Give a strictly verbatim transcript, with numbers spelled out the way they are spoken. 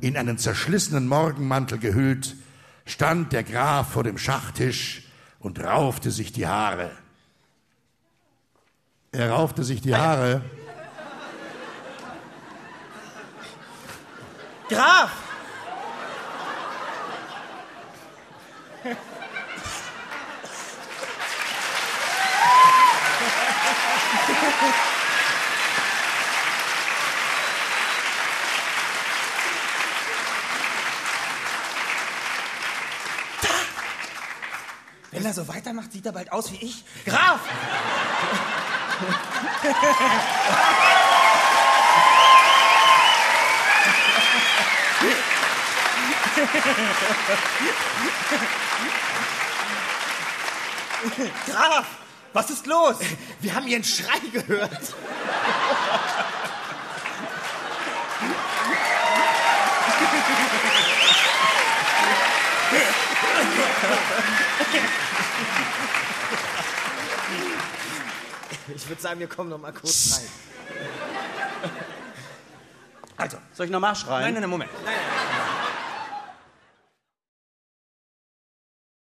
in einen zerschlissenen Morgenmantel gehüllt, stand der Graf vor dem Schachtisch und raufte sich die Haare. Er raufte sich die Haare. Graf! Wenn er so weitermacht, sieht er bald aus wie ich. Graf! Graf! Was ist los? Wir haben Ihren Schrei gehört. Ich würde sagen, wir kommen noch mal kurz rein. Also, soll ich noch mal schreien? Nein, nein, nein, Moment. Nein, nein.